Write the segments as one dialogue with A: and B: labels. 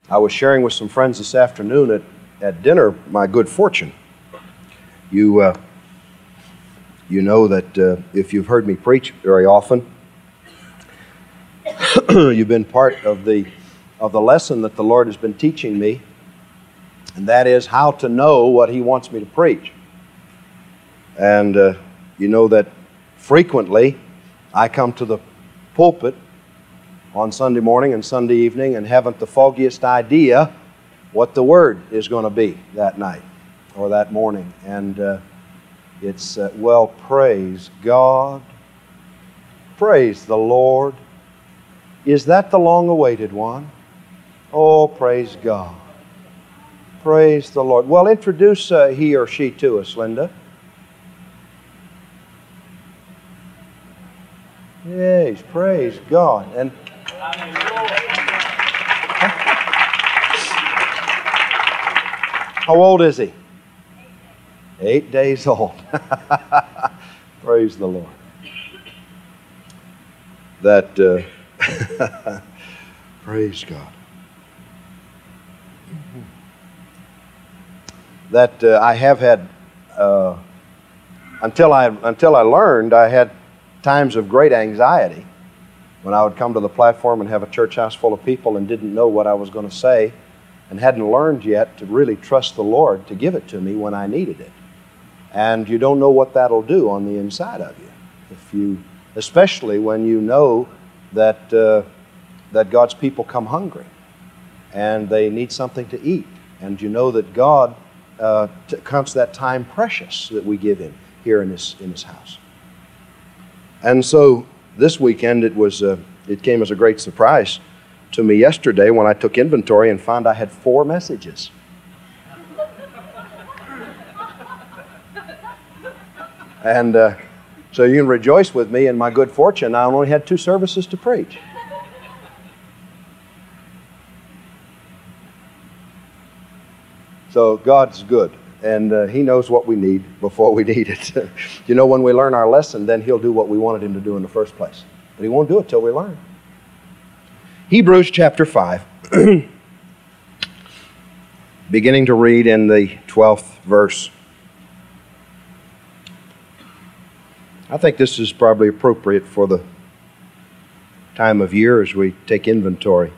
A: I was sharing with some friends this afternoon at dinner my good fortune. You know that if you've heard me preach very often, you've been part of the lesson that the Lord has been teaching me, and that is how to know what He wants me to preach. And you know that frequently I come to the pulpit on Sunday morning and Sunday evening and haven't the foggiest idea what the Word is going to be that night or that morning. And it's, well, praise God. Praise the Lord. Is that the long-awaited one? Oh, praise God. Praise the Lord. Well, introduce he or she to us, Linda. Yes, praise God. And how old is he? 8 days old. Praise the Lord. That, praise God. That I have had, until I learned, I had times of great anxiety when I would come to the platform and have a church house full of people and didn't know what I was going to say and hadn't learned yet to really trust the Lord to give it to me when I needed it. And you don't know what that'll do on the inside of you, especially when you know that that God's people come hungry and they need something to eat, and you know that God counts that time precious that we give Him here in this house. And so this weekend it came as a great surprise to me yesterday when I took inventory and found I had 4 messages. And so you can rejoice with me in my good fortune. I only had 2 services to preach. So God's good, and He knows what we need before we need it. You know, when we learn our lesson, then He'll do what we wanted Him to do in the first place. But He won't do it till we learn. Hebrews chapter 5, beginning to read in the 12th verse. I think this is probably appropriate for the time of year as we take inventory.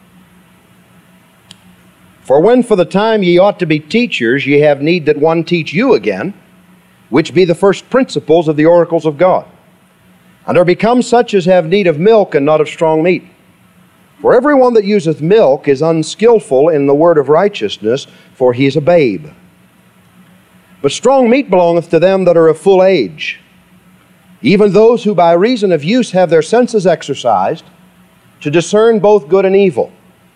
A: For when for the time ye ought to be teachers, ye have need that one teach you again, which be the first principles of the oracles of God, and are become such as have need of milk and not of strong meat. For every one that useth milk is unskillful in the word of righteousness, for he is a babe. But strong meat belongeth to them that are of full age, even those who by reason of use have their senses exercised, to discern both good and evil.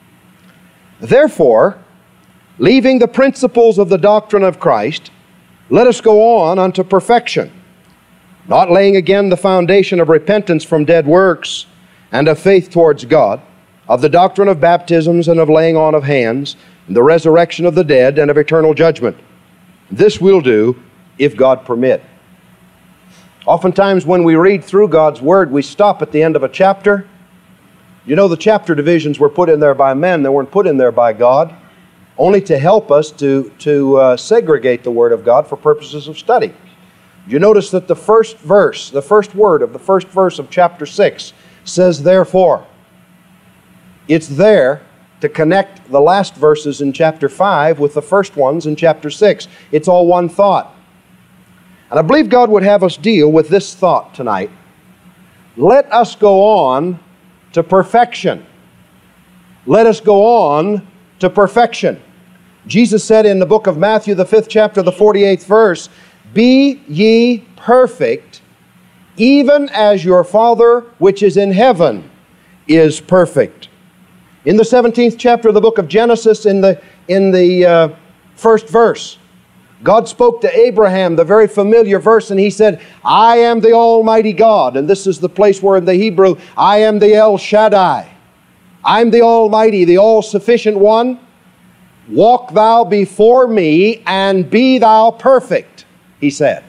A: Therefore, leaving the principles of the doctrine of Christ, let us go on unto perfection, not laying again the foundation of repentance from dead works, and of faith towards God, of the doctrine of baptisms, and of laying on of hands, and the resurrection of the dead, and of eternal judgment. This we'll do if God permit. Oftentimes when we read through God's Word, we stop at the end of a chapter. You know, the chapter divisions were put in there by men. They weren't put in there by God, only to help us to segregate the Word of God for purposes of study. You notice that the first verse, the first word of the first verse of chapter 6 says, therefore. It's there to connect the last verses in chapter 5 with the first ones in chapter 6. It's all one thought. And I believe God would have us deal with this thought tonight. Let us go on to perfection. Let us go on to perfection. Jesus said in the book of Matthew, the 5th chapter, the 48th verse, be ye perfect, even as your Father which is in heaven is perfect. In the 17th chapter of the book of Genesis, in the first verse, God spoke to Abraham, the very familiar verse, and He said, I am the Almighty God. And this is the place where in the Hebrew, I am the El Shaddai. I'm the Almighty, the All-Sufficient One. Walk thou before me and be thou perfect, He said.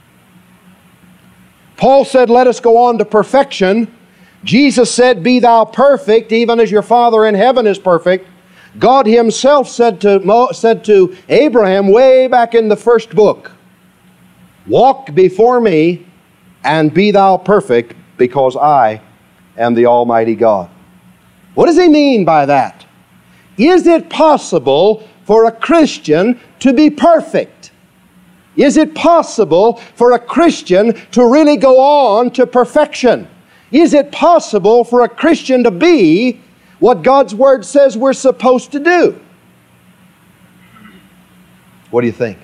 A: Paul said, let us go on to perfection. Jesus said, be thou perfect, even as your Father in heaven is perfect. God Himself said to Abraham way back in the first book, "Walk before me and be thou perfect, because I am the Almighty God." What does He mean by that? Is it possible for a Christian to be perfect? Is it possible for a Christian to really go on to perfection? Is it possible for a Christian to be what God's Word says we're supposed to do? What do you think?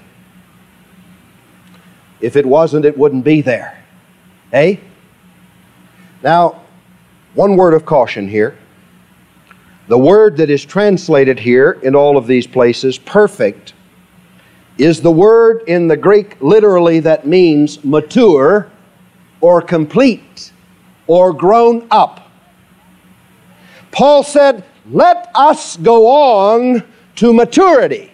A: If it wasn't, it wouldn't be there. Eh? Now, one word of caution here. The word that is translated here in all of these places, perfect, is the word in the Greek literally that means mature or complete or grown up. Paul said, "Let us go on to maturity.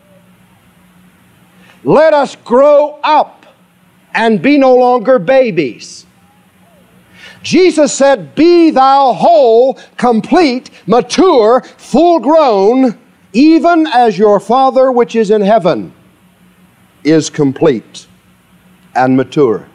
A: Let us grow up and be no longer babies." Jesus said, "Be thou whole, complete, mature, full grown, even as your Father which is in heaven is complete and mature."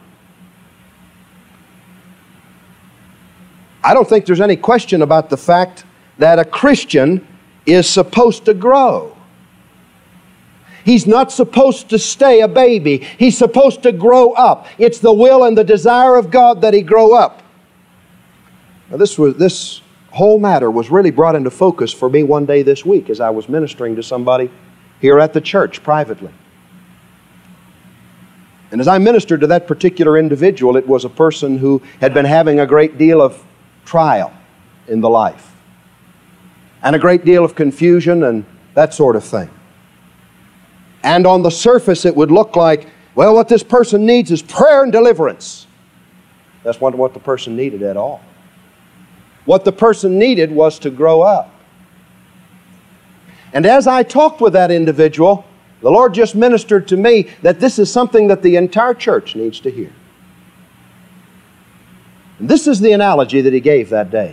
A: I don't think there's any question about the fact that a Christian is supposed to grow. He's not supposed to stay a baby. He's supposed to grow up. It's the will and the desire of God that he grow up. Now, this whole matter was really brought into focus for me one day this week as I was ministering to somebody here at the church privately. And as I ministered to that particular individual, it was a person who had been having a great deal of trial in the life and a great deal of confusion and that sort of thing. And on the surface it would look like, well, what this person needs is prayer and deliverance. That's not what the person needed at all. What the person needed was to grow up. And as I talked with that individual, the Lord just ministered to me that this is something that the entire church needs to hear. And this is the analogy that he gave that day.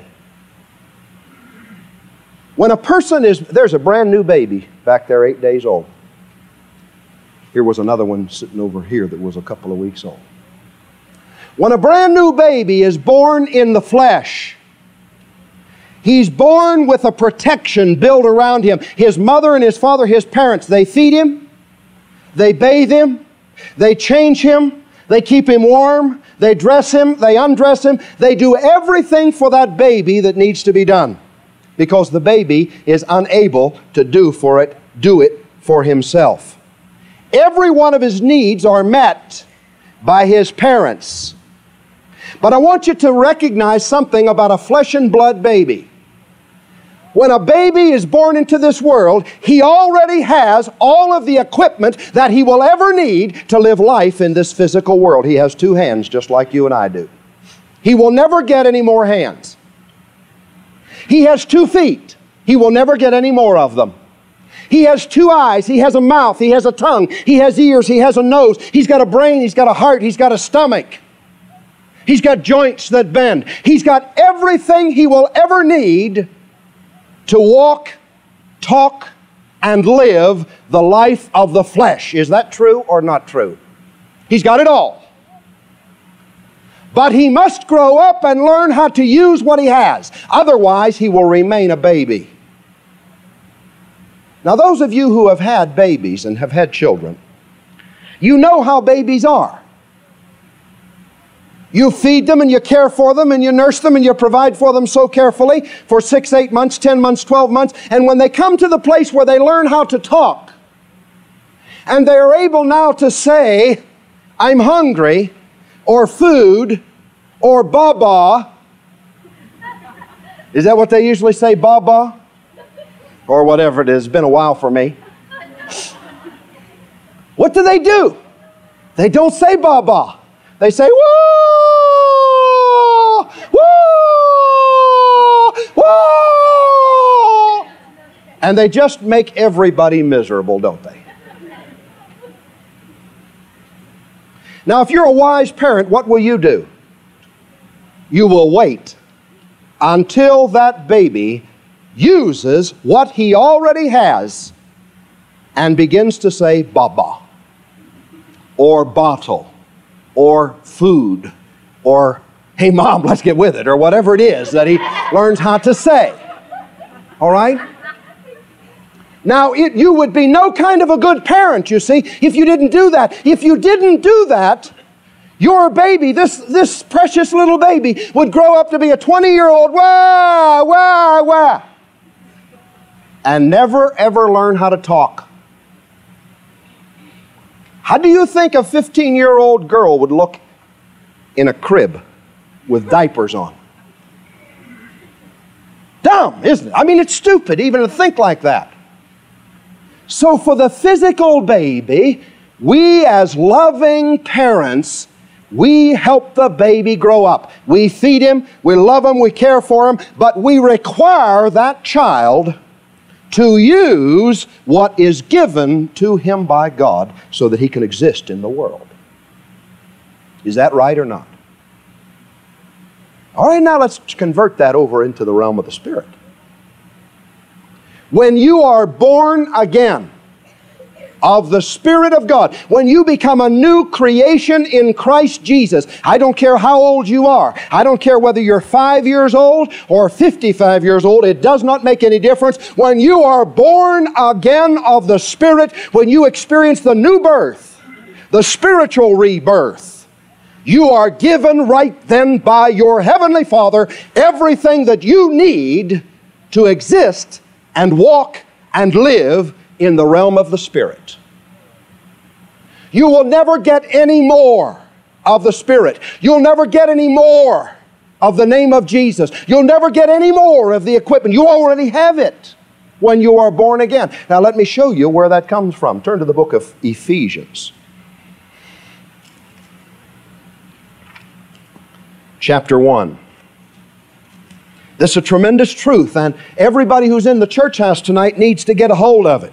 A: When a person there's a brand new baby back there 8 days old. Here was another one sitting over here that was a couple of weeks old. When a brand new baby is born in the flesh, he's born with a protection built around him. His mother and his father, his parents, they feed him, they bathe him, they change him, they keep him warm, they dress him, they undress him, they do everything for that baby that needs to be done because the baby is unable to do it for himself. Every one of his needs are met by his parents. But I want you to recognize something about a flesh and blood baby. When a baby is born into this world, he already has all of the equipment that he will ever need to live life in this physical world. He has 2 hands just like you and I do. He will never get any more hands. He has 2 feet. He will never get any more of them. He has 2 eyes. He has a mouth. He has a tongue. He has ears. He has a nose. He's got a brain. He's got a heart. He's got a stomach. He's got joints that bend. He's got everything he will ever need to walk, talk, and live the life of the flesh. Is that true or not true? He's got it all. But he must grow up and learn how to use what he has. Otherwise, he will remain a baby. Now, those of you who have had babies and have had children, you know how babies are. You feed them and you care for them and you nurse them and you provide for them so carefully for 6, 8 months, 10 months, 12 months. And when they come to the place where they learn how to talk and they are able now to say, "I'm hungry," or "food," or "baba." Is that what they usually say, baba? Or whatever it is. It's been a while for me. What do? They don't say baba. They say, "Whoa! Whoa! Whoa!" And they just make everybody miserable, don't they? Now, if you're a wise parent, what will you do? You will wait until that baby uses what he already has and begins to say baba, or bottle, or food, or hey mom, let's get with it, or whatever it is that he learns how to say. All right? Now, you would be no kind of a good parent, you see, if you didn't do that. If you didn't do that, your baby, this precious little baby, would grow up to be a 20-year-old, wah, wah, wah, and never, ever learn how to talk. How do you think a 15-year-old girl would look in a crib with diapers on? Dumb, isn't it? I mean, it's stupid even to think like that. So for the physical baby, we as loving parents, we help the baby grow up. We feed him, we love him, we care for him, but we require that child to use what is given to him by God so that he can exist in the world. Is that right or not? All right, now let's convert that over into the realm of the Spirit. When you are born again of the Spirit of God, when you become a new creation in Christ Jesus, I don't care how old you are. I don't care whether you're 5 years old or 55 years old. It does not make any difference. When you are born again of the Spirit, when you experience the new birth, the spiritual rebirth, you are given right then by your Heavenly Father everything that you need to exist and walk and live in the realm of the Spirit. You will never get any more of the Spirit. You'll never get any more of the name of Jesus. You'll never get any more of the equipment. You already have it when you are born again. Now let me show you where that comes from. Turn to the book of Ephesians. Chapter 1. This is a tremendous truth, and everybody who's in the church house tonight needs to get a hold of it.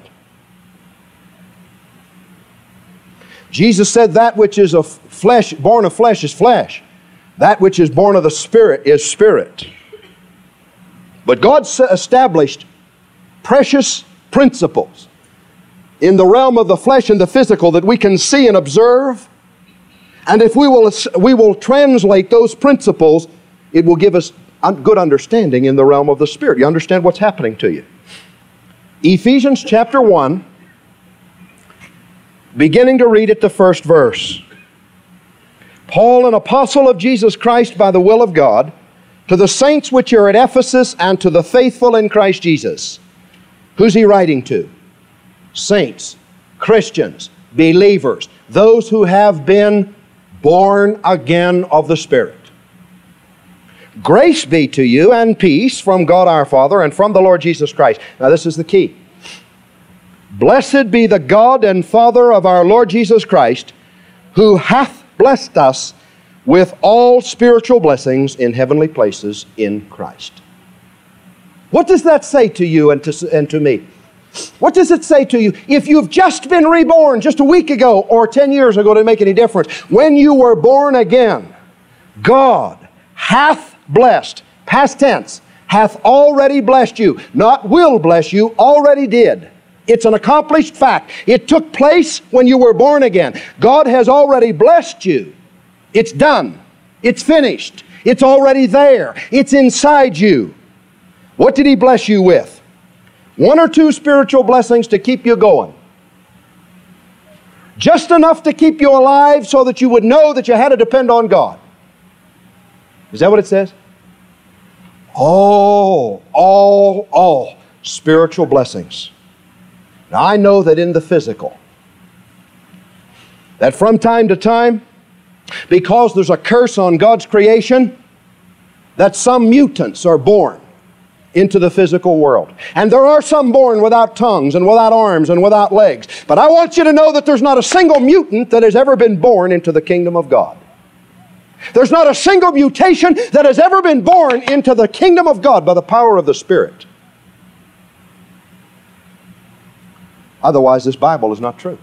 A: Jesus said that which is of flesh, born of flesh is flesh. That which is born of the Spirit is spirit. But God established precious principles in the realm of the flesh and the physical that we can see and observe. And if we will translate those principles, it will give us good understanding in the realm of the Spirit. You understand what's happening to you. Ephesians chapter 1, beginning to read at the first verse. Paul, an apostle of Jesus Christ by the will of God, to the saints which are at Ephesus and to the faithful in Christ Jesus. Who's he writing to? Saints, Christians, believers, those who have been born again of the Spirit. Grace be to you and peace from God our Father and from the Lord Jesus Christ. Now this is the key. Blessed be the God and Father of our Lord Jesus Christ, who hath blessed us with all spiritual blessings in heavenly places in Christ. What does that say to you and to me? What does it say to you? If you've just been reborn just a week ago or 10 years ago, to make any difference, when you were born again, God hath blessed, past tense, hath already blessed you, not will bless you, already did. It's an accomplished fact. It took place when you were born again. God has already blessed you. It's done. It's finished. It's already there. It's inside you. What did He bless you with? One or two spiritual blessings to keep you going. Just enough to keep you alive so that you would know that you had to depend on God. Is that what it says? All spiritual blessings. Now I know that in the physical, that from time to time, because there's a curse on God's creation, that some mutants are born into the physical world. And there are some born without tongues and without arms and without legs. But I want you to know that there's not a single mutant that has ever been born into the kingdom of God. There's not a single mutation that has ever been born into the kingdom of God by the power of the Spirit. Otherwise, this Bible is not true.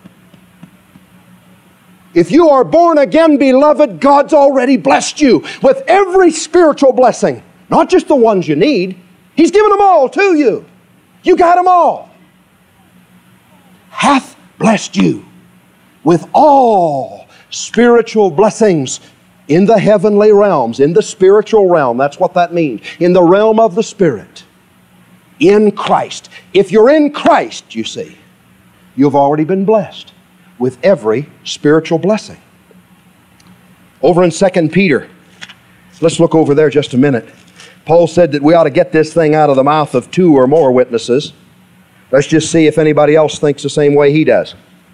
A: If you are born again, beloved, God's already blessed you with every spiritual blessing. Not just the ones you need. He's given them all to you. You got them all. Hath blessed you with all spiritual blessings in the heavenly realms, in the spiritual realm. That's what that means. In the realm of the Spirit. In Christ. If you're in Christ, you see, you've already been blessed with every spiritual blessing. Over in 2 Peter, let's look over there just a minute. Paul said that we ought to get this thing out of the mouth of 2 or more witnesses. Let's just see if anybody else thinks the same way he does.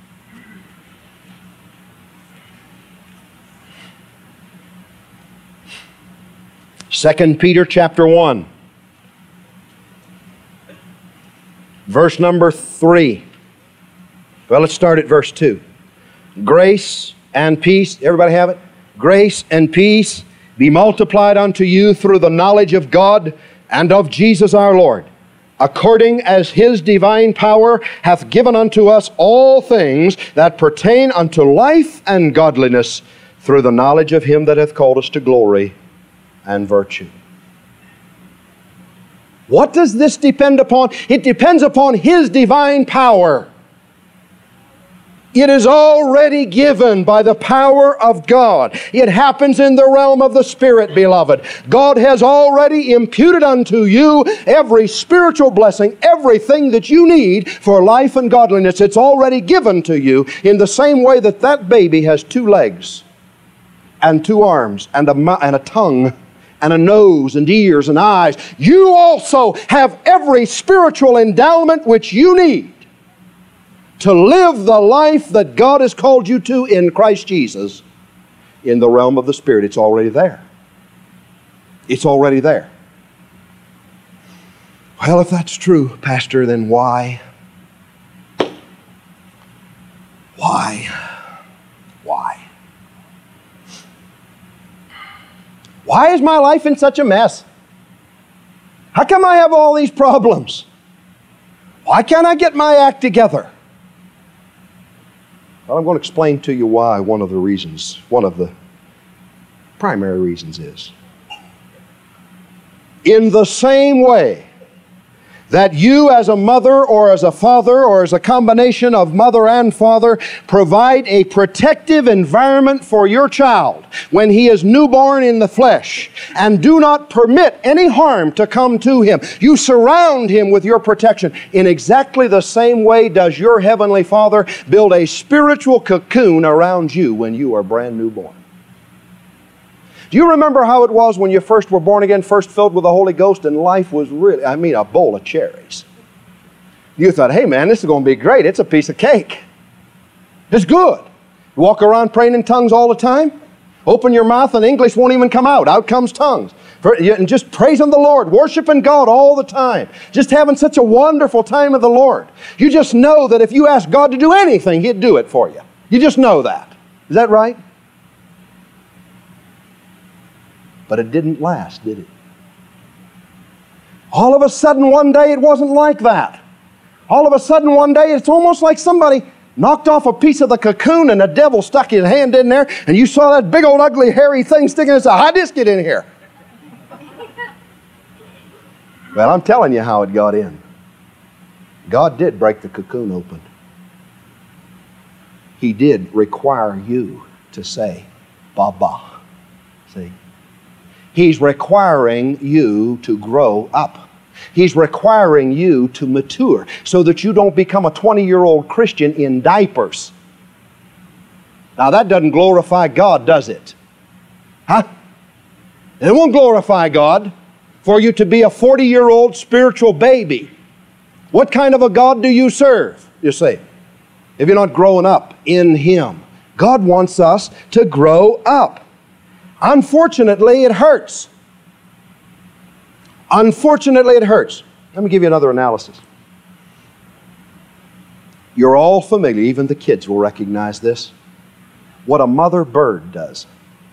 A: 2 Peter chapter 1, verse number 3. Well, let's start at verse 2. Grace and peace, everybody have it? Grace and peace be multiplied unto you through the knowledge of God and of Jesus our Lord, according as His divine power hath given unto us all things that pertain unto life and godliness, through the knowledge of Him that hath called us to glory and virtue. What does this depend upon? It depends upon His divine power. It is already given by the power of God. It happens in the realm of the Spirit, beloved. God has already imputed unto you every spiritual blessing, everything that you need for life and godliness. It's already given to you in the same way that that baby has 2 legs and 2 arms and a tongue and a nose and ears and eyes. You also have every spiritual endowment which you need to live the life that God has called you to in Christ Jesus in the realm of the Spirit. It's already there. It's already there. Well, if that's true, Pastor, then why? Why is my life in such a mess? How come I have all these problems? Why can't I get my act together? Well, I'm going to explain to you why. One of the primary reasons is, in the same way that you as a mother or as a father or as a combination of mother and father provide a protective environment for your child when he is newborn in the flesh and do not permit any harm to come to him. You surround him with your protection. In exactly the same way does your Heavenly Father build a spiritual cocoon around you when you are brand new born. Do you remember how it was when you first were born again, first filled with the Holy Ghost, and life was really, a bowl of cherries? You thought, hey man, this is going to be great. It's a piece of cake. It's good. You walk around praying in tongues all the time. Open your mouth and English won't even come out. Out comes tongues. And just praising the Lord, worshiping God all the time. Just having such a wonderful time with the Lord. You just know that if you ask God to do anything, He'd do it for you. You just know that. Is that right? But it didn't last, did it? All of a sudden one day it wasn't like that. All of a sudden one day it's almost like somebody knocked off a piece of the cocoon and the devil stuck his hand in there and you saw that big old ugly hairy thing sticking and said, how'd this get in here? Well, I'm telling you how it got in. God did break the cocoon open. He did require you to say, Baba. See? He's requiring you to grow up. He's requiring you to mature so that you don't become a 20-year-old Christian in diapers. Now that doesn't glorify God, does it? Huh? It won't glorify God for you to be a 40-year-old spiritual baby. What kind of a God do you serve, you see, if you're not growing up in Him? God wants us to grow up. Unfortunately, it hurts. Unfortunately, it hurts. Let me give you another analysis. You're all familiar, even the kids will recognize this, what a mother bird does.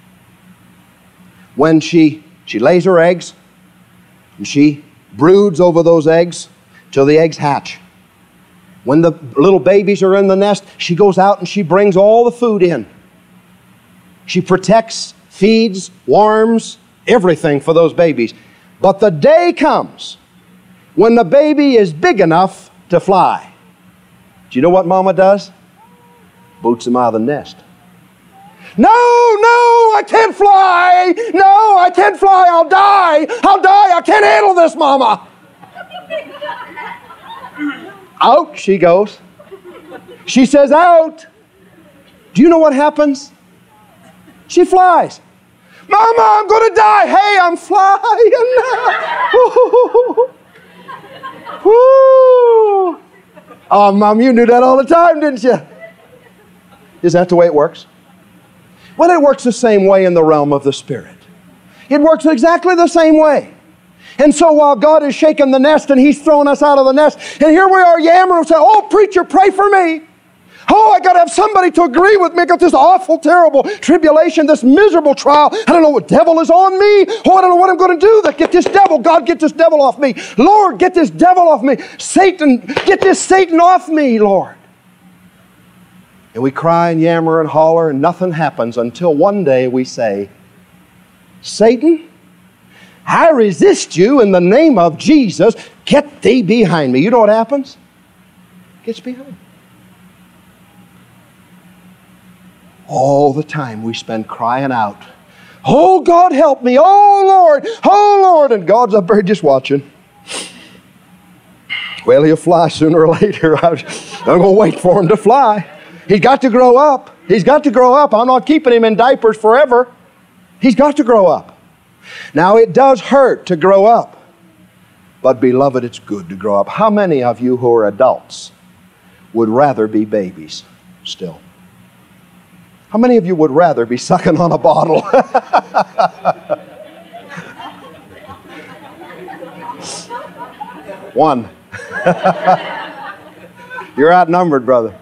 A: When she lays her eggs, and she broods over those eggs till the eggs hatch. When the little babies are in the nest, she goes out and she brings all the food in. She protects, feeds, warms, everything for those babies. But the day comes when the baby is big enough to fly, do you know what Mama does? Boots him out of the nest. No, I can't fly. No, I can't fly. I'll die. I can't handle this, Mama. Out she goes. She says, out. Do you know what happens? She flies. Mama, I'm going to die. Hey, I'm flying now. Woo. Oh, Mom, you knew that all the time, didn't you? Is that the way it works? Well, it works the same way in the realm of the Spirit. It works exactly the same way. And so while God is shaking the nest and He's throwing us out of the nest, and here we are yammering and saying, oh, preacher, pray for me. Oh, I got to have somebody to agree with me. I got this awful, terrible tribulation, this miserable trial. I don't know what devil is on me. Oh, I don't know what I'm going to do. Get this devil. God, get this devil off me. Lord, get this devil off me. Satan, get this Satan off me, Lord. And we cry and yammer and holler and nothing happens until one day we say, Satan, I resist you in the name of Jesus. Get thee behind me. You know what happens? Gets behind. All the time we spend crying out, oh, God, help me. Oh, Lord. And God's up there just watching. Well, He'll fly sooner or later. I'm going to wait for Him to fly. He's got to grow up. He's got to grow up. I'm not keeping him in diapers forever. He's got to grow up. Now, it does hurt to grow up. But, beloved, it's good to grow up. How many of you who are adults would rather be babies still? How many of you would rather be sucking on a bottle? One. You're outnumbered, brother.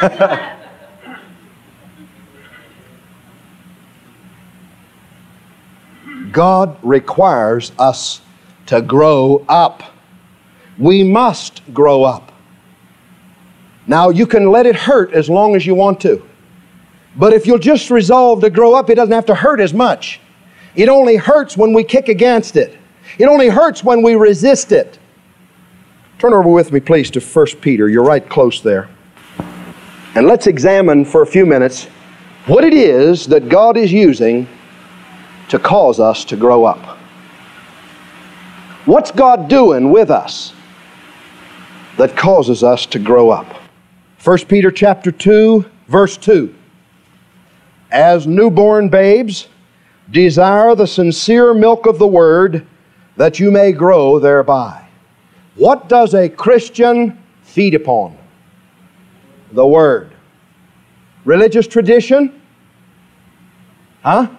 A: God requires us to grow up. We must grow up. Now, you can let it hurt as long as you want to. But if you'll just resolve to grow up, it doesn't have to hurt as much. It only hurts when we kick against it. It only hurts when we resist it. Turn over with me, please, to 1 Peter. You're right close there. And let's examine for a few minutes what it is that God is using to cause us to grow up. What's God doing with us that causes us to grow up? 1 Peter chapter 2, verse 2. As newborn babes, desire the sincere milk of the Word, that you may grow thereby. What does a Christian feed upon? The Word. Religious tradition? Huh?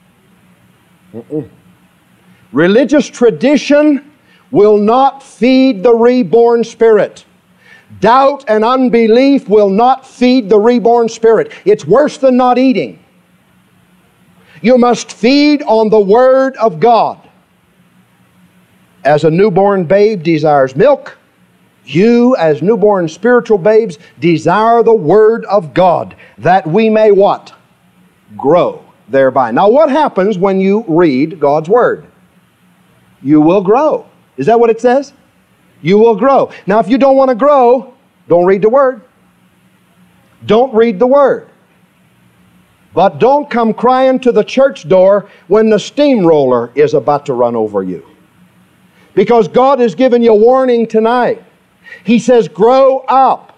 A: Religious tradition will not feed the reborn spirit. Doubt and unbelief will not feed the reborn spirit. It's worse than not eating. You must feed on the Word of God. As a newborn babe desires milk, you as newborn spiritual babes desire the Word of God, that we may what? Grow thereby. Now, what happens when you read God's Word? You will grow. Is that what it says? You will grow. Now, if you don't want to grow, don't read the Word. Don't read the Word. But don't come crying to the church door when the steamroller is about to run over you. Because God has given you warning tonight. He says, grow up.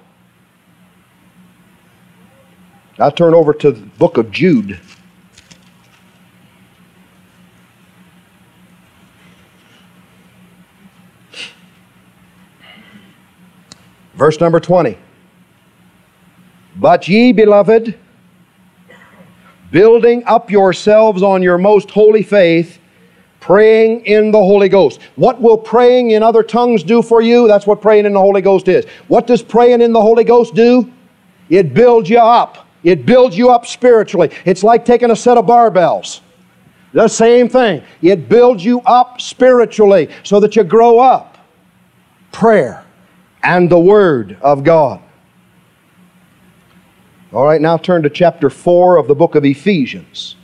A: I'll turn over to the book of Jude. Verse number 20. But ye, beloved, building up yourselves on your most holy faith, praying in the Holy Ghost. What will praying in other tongues do for you? That's what praying in the Holy Ghost is. What does praying in the Holy Ghost do? It builds you up. It builds you up spiritually. It's like taking a set of barbells. The same thing. It builds you up spiritually so that you grow up. Prayer and the Word of God. All right, now turn to chapter 4 of the book of Ephesians.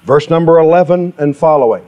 A: Verse number 11 and following.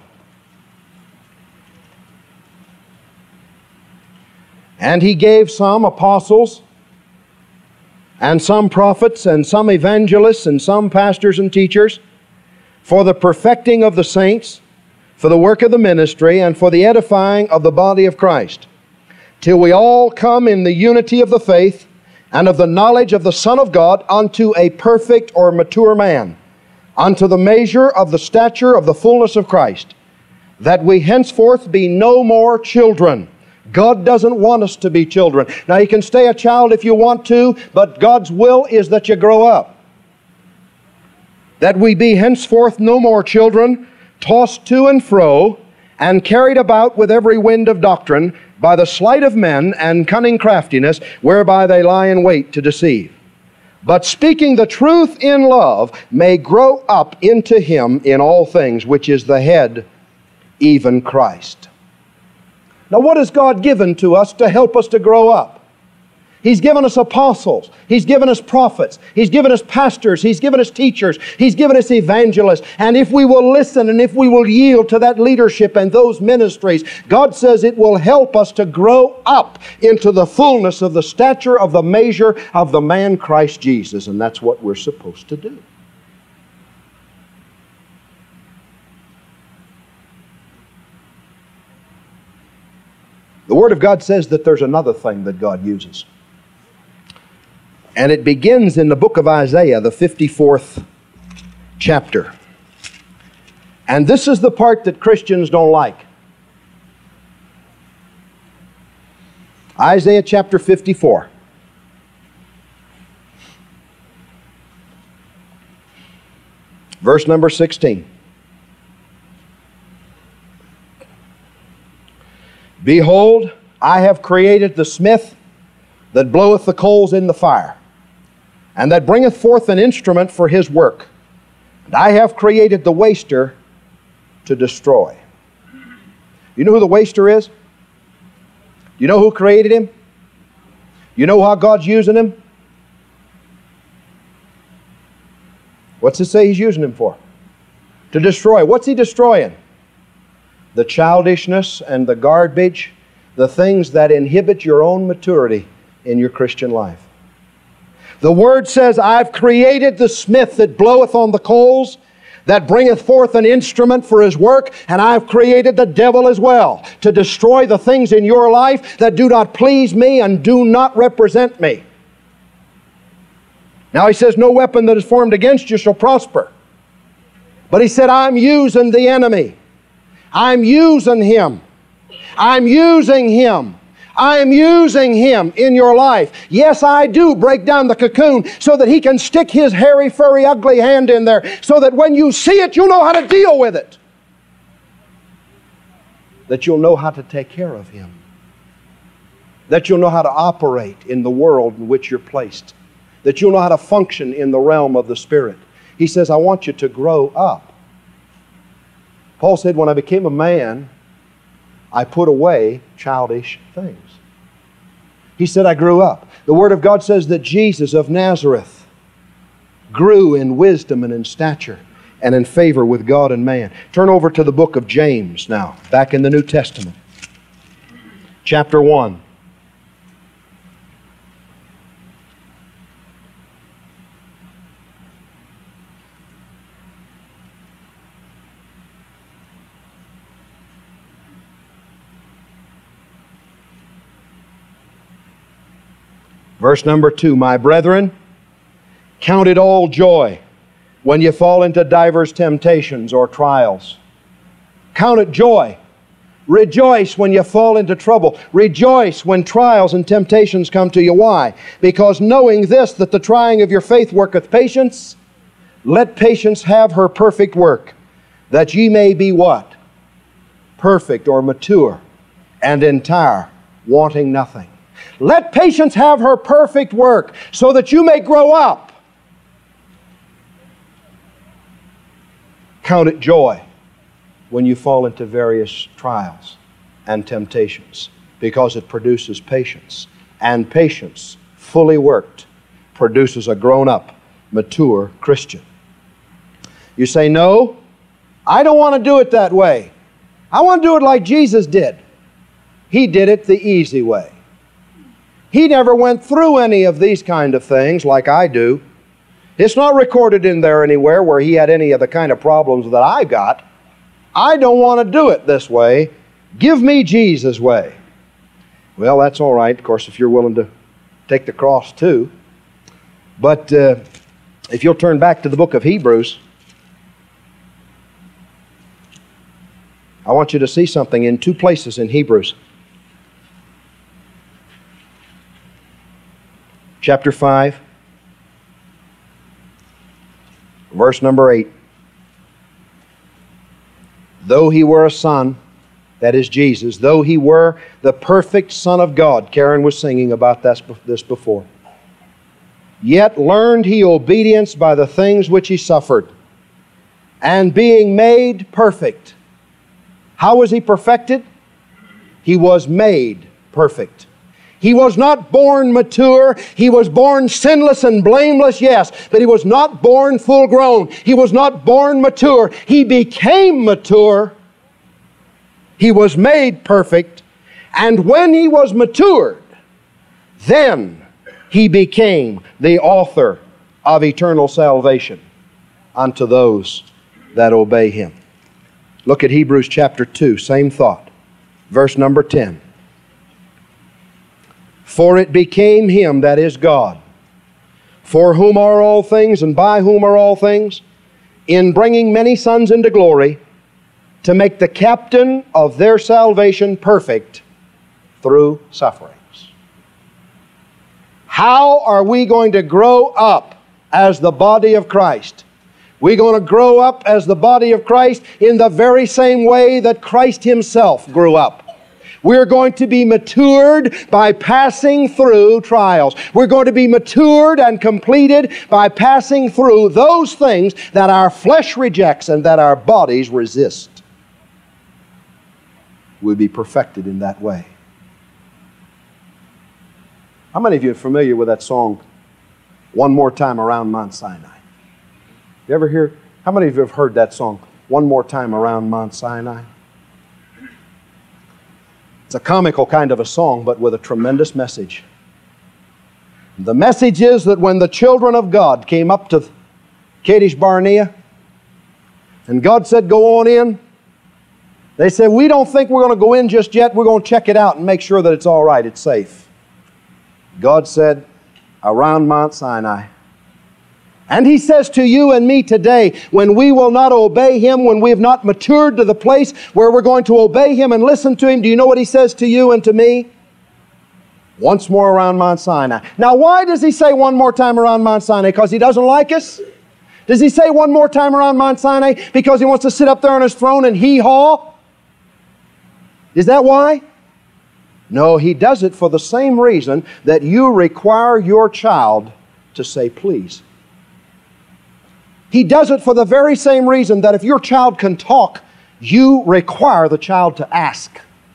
A: And He gave some apostles, and some prophets, and some evangelists, and some pastors and teachers, for the perfecting of the saints, for the work of the ministry, and for the edifying of the body of Christ, till we all come in the unity of the faith and of the knowledge of the Son of God, unto a perfect or mature man, unto the measure of the stature of the fullness of Christ, that we henceforth be no more children. God doesn't want us to be children. Now, you can stay a child if you want to, but God's will is that you grow up. That we be henceforth no more children, tossed to and fro, and carried about with every wind of doctrine, by the sleight of men and cunning craftiness, whereby they lie in wait to deceive. But speaking the truth in love, may grow up into Him in all things, which is the head, even Christ. Now, what has God given to us to help us to grow up? He's given us apostles. He's given us prophets. He's given us pastors. He's given us teachers. He's given us evangelists. And if we will listen and if we will yield to that leadership and those ministries, God says it will help us to grow up into the fullness of the stature of the measure of the man Christ Jesus. And that's what we're supposed to do. The Word of God says that there's another thing that God uses. And it begins in the book of Isaiah, the 54th chapter. And this is the part that Christians don't like. Isaiah chapter 54. Verse number 16. Behold, I have created the smith that bloweth the coals in the fire, and that bringeth forth an instrument for his work. And I have created the waster to destroy. You know who the waster is? You know who created him? You know how God's using him? What's it say He's using him for? To destroy. What's He destroying? The childishness and the garbage, the things that inhibit your own maturity in your Christian life. The Word says, I've created the smith that bloweth on the coals, that bringeth forth an instrument for his work, and I've created the devil as well, to destroy the things in your life that do not please me and do not represent me. Now He says, no weapon that is formed against you shall prosper. But He said, I'm using the enemy. I'm using him. I'm using him. I'm using him in your life. Yes, I do break down the cocoon so that he can stick his hairy, furry, ugly hand in there so that when you see it, you'll know how to deal with it. That you'll know how to take care of him. That you'll know how to operate in the world in which you're placed. That you'll know how to function in the realm of the Spirit. He says, I want you to grow up. Paul said, when I became a man, I put away childish things. He said, I grew up. The Word of God says that Jesus of Nazareth grew in wisdom and in stature and in favor with God and man. Turn over to the book of James now, back in the New Testament. Chapter 1. Verse number 2, my brethren, count it all joy when you fall into divers temptations or trials. Count it joy. Rejoice when you fall into trouble. Rejoice when trials and temptations come to you. Why? Because knowing this, that the trying of your faith worketh patience, let patience have her perfect work, that ye may be what? Perfect or mature and entire, wanting nothing. Let patience have her perfect work so that you may grow up. Count it joy when you fall into various trials and temptations, because it produces patience. And patience, fully worked, produces a grown-up, mature Christian. You say, no, I don't want to do it that way. I want to do it like Jesus did. He did it the easy way. He never went through any of these kind of things like I do. It's not recorded in there anywhere where He had any of the kind of problems that I got. I don't want to do it this way. Give me Jesus' way. Well, that's all right, of course, if you're willing to take the cross too. But if you'll turn back to the book of Hebrews, I want you to see something in two places in Hebrews. Chapter 5, verse number 8. Though He were a son, that is Jesus, though He were the perfect Son of God, Karen was singing about this before, yet learned He obedience by the things which He suffered, and being made perfect. How was He perfected? He was made perfect. He was not born mature. He was born sinless and blameless, yes, but He was not born full grown. He was not born mature. He became mature. He was made perfect. And when He was matured, then He became the author of eternal salvation unto those that obey Him. Look at Hebrews chapter 2, same thought. Verse number 10. For it became Him, that is God, for whom are all things and by whom are all things, in bringing many sons into glory, to make the captain of their salvation perfect through sufferings. How are we going to grow up as the body of Christ? We're going to grow up as the body of Christ in the very same way that Christ Himself grew up. We're going to be matured by passing through trials. We're going to be matured and completed by passing through those things that our flesh rejects and that our bodies resist. We'll be perfected in that way. How many of you are familiar with that song, One More Time Around Mount Sinai? You ever hear? How many of you have heard that song, One More Time Around Mount Sinai? It's a comical kind of a song, but with a tremendous message. The message is that when the children of God came up to Kadesh Barnea, and God said, go on in, they said, we don't think we're going to go in just yet. We're going to check it out and make sure that it's all right, it's safe. God said, around Mount Sinai. And He says to you and me today, when we will not obey Him, when we have not matured to the place where we're going to obey Him and listen to Him, do you know what He says to you and to me? Once more around Mount Sinai. Now, why does He say one more time around Mount Sinai? Because He doesn't like us? Does He say one more time around Mount Sinai because He wants to sit up there on His throne and hee-haw? Is that why? No, He does it for the same reason that you require your child to say please. He does it for the very same reason that if your child can talk, you require the child to ask.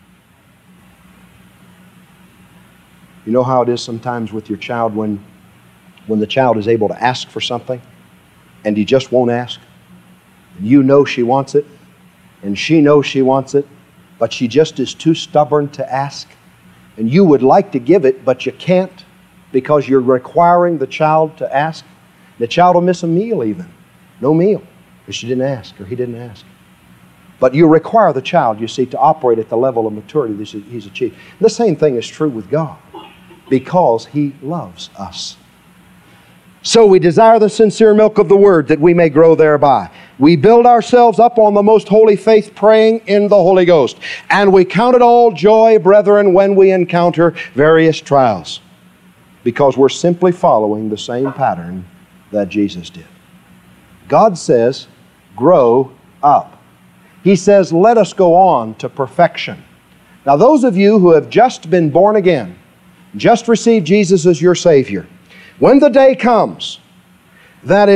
A: You know how it is sometimes with your child when the child is able to ask for something and you just won't ask? You know she wants it and she knows she wants it, but she just is too stubborn to ask. And you would like to give it, but you can't because you're requiring the child to ask. The child will miss a meal even. No meal, because she didn't ask or he didn't ask. But you require the child, you see, to operate at the level of maturity that he's achieved. And the same thing is true with God, because He loves us. So we desire the sincere milk of the Word that we may grow thereby. We build ourselves up on the most holy faith, praying in the Holy Ghost. And we count it all joy, brethren, when we encounter various trials, because we're simply following the same pattern that Jesus did. God says, grow up. He says, let us go on to perfection. Now, those of you who have just been born again, just received Jesus as your Savior, when the day comes that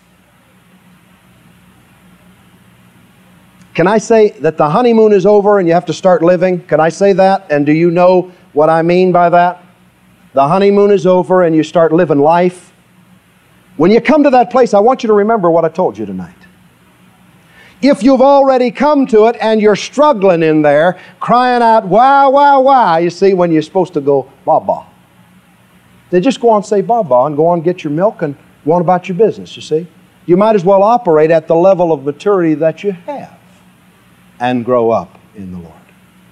A: can I say that the honeymoon is over and you have to start living? Can I say that? And do you know what I mean by that? The honeymoon is over and you start living life. When you come to that place, I want you to remember what I told you tonight. If you've already come to it and you're struggling in there, crying out, why, why, you see, when you're supposed to go, ba-ba. Then just go on and say ba-ba and go on and get your milk and go on about your business, you see. You might as well operate at the level of maturity that you have and grow up in the Lord.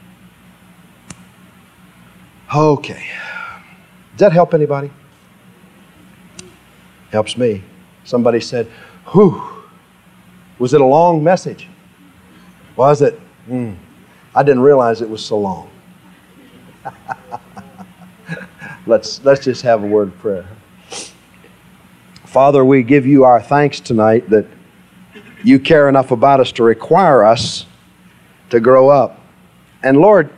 A: Okay. Does that help anybody? Helps me. Somebody said, whew, was it a long message? Was it? I didn't realize it was so long. Let's just have a word of prayer. Father, we give you our thanks tonight that you care enough about us to require us to grow up. And Lord,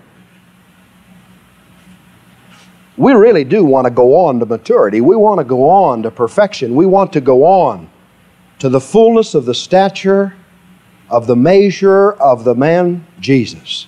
A: we really do want to go on to maturity. We want to go on to perfection. We want to go on to the fullness of the stature of the measure of the man Jesus.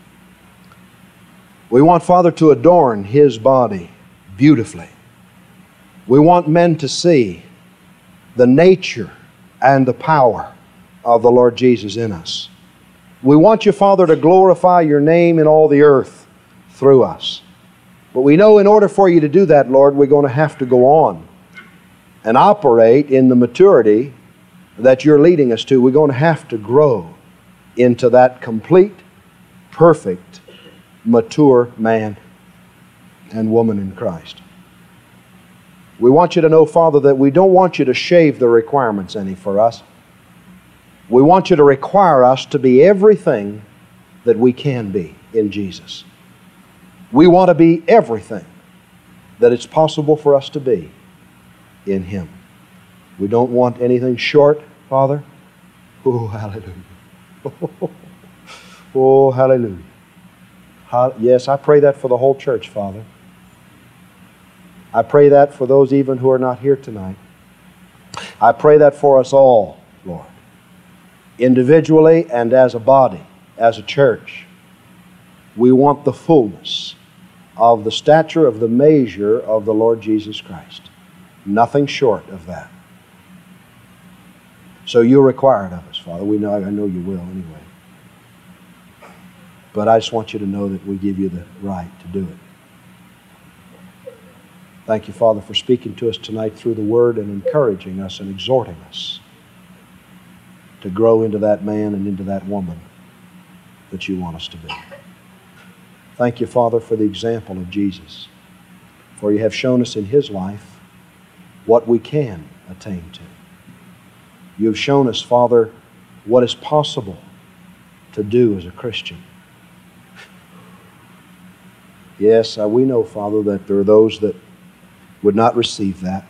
A: We want, Father, to adorn His body beautifully. We want men to see the nature and the power of the Lord Jesus in us. We want you, Father, to glorify your name in all the earth through us. But we know in order for you to do that, Lord, we're going to have to go on and operate in the maturity that you're leading us to. We're going to have to grow into that complete, perfect, mature man and woman in Christ. We want you to know, Father, that we don't want you to shave the requirements any for us. We want you to require us to be everything that we can be in Jesus. We want to be everything that it's possible for us to be in Him. We don't want anything short, Father. Oh, hallelujah. Oh, hallelujah. Yes, I pray that for the whole church, Father. I pray that for those even who are not here tonight. I pray that for us all, Lord, individually and as a body, as a church. We want the fullness of the stature of the measure of the Lord Jesus Christ. Nothing short of that. So you require it of us, Father. I know you will anyway. But I just want you to know that we give you the right to do it. Thank you, Father, for speaking to us tonight through the Word and encouraging us and exhorting us to grow into that man and into that woman that you want us to be. Thank you, Father, for the example of Jesus. For you have shown us in His life what we can attain to. You have shown us, Father, what is possible to do as a Christian. Yes, we know, Father, that there are those that would not receive that.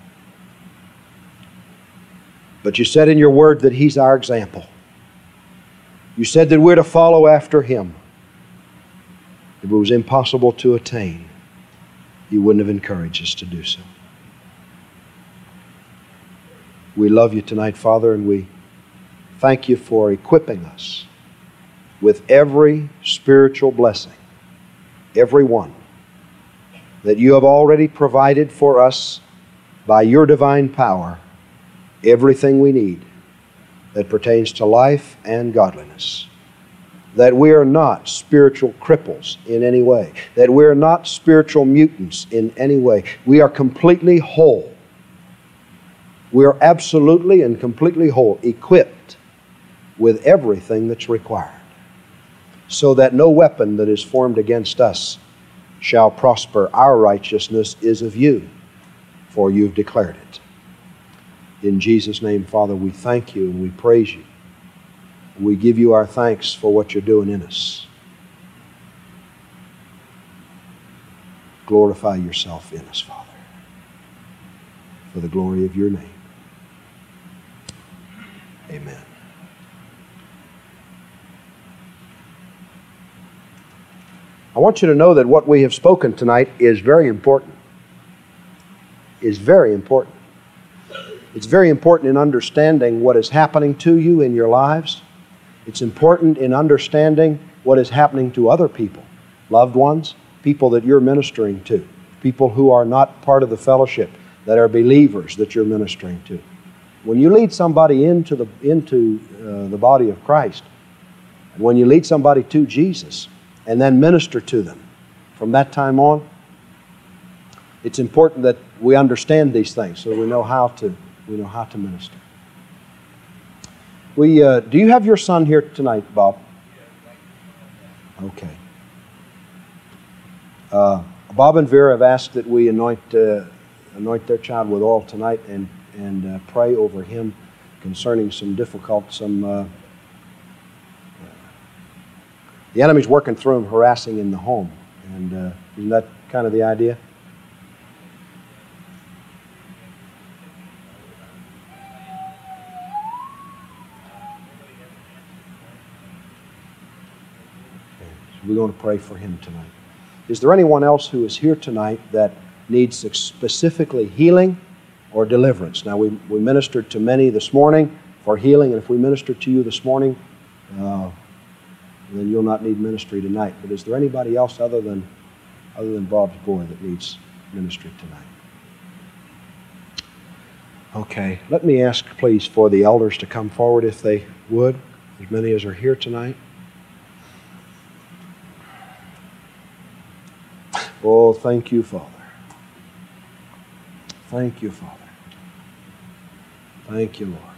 A: But you said in your word that He's our example. You said that we're to follow after Him. If it was impossible to attain, you wouldn't have encouraged us to do so. We love you tonight, Father, and we thank you for equipping us with every spiritual blessing, every one, that you have already provided for us by your divine power, everything we need that pertains to life and godliness. That we are not spiritual cripples in any way. That we are not spiritual mutants in any way. We are completely whole. We are absolutely and completely whole, equipped with everything that's required, so that no weapon that is formed against us shall prosper. Our righteousness is of you, for you've declared it. In Jesus' name, Father, we thank you and we praise you. We give you our thanks for what you're doing in us. Glorify yourself in us, Father, for the glory of your name. Amen. I want you to know that what we have spoken tonight is very important. Is very important. It's very important in understanding what is happening to you in your lives. It's important in understanding what is happening to other people, loved ones, people that you're ministering to, people who are not part of the fellowship, that are believers that you're ministering to. When you lead somebody into the body of Christ, and when you lead somebody to Jesus, and then minister to them from that time on, it's important that we understand these things so we know how to minister. Do you have your son here tonight, Bob? Okay. Bob and Vera have asked that we anoint their child with oil tonight and pray over him concerning the enemy's working through him, harassing in the home. And isn't that kind of the idea? We're going to pray for him tonight. Is there anyone else who is here tonight that needs specifically healing or deliverance? Now, we ministered to many this morning for healing, and if we minister to you this morning, then you'll not need ministry tonight. But is there anybody else other than Bob's boy that needs ministry tonight? Okay, let me ask, please, for the elders to come forward if they would, as many as are here tonight. Oh, thank you, Father. Thank you, Father. Thank you, Lord.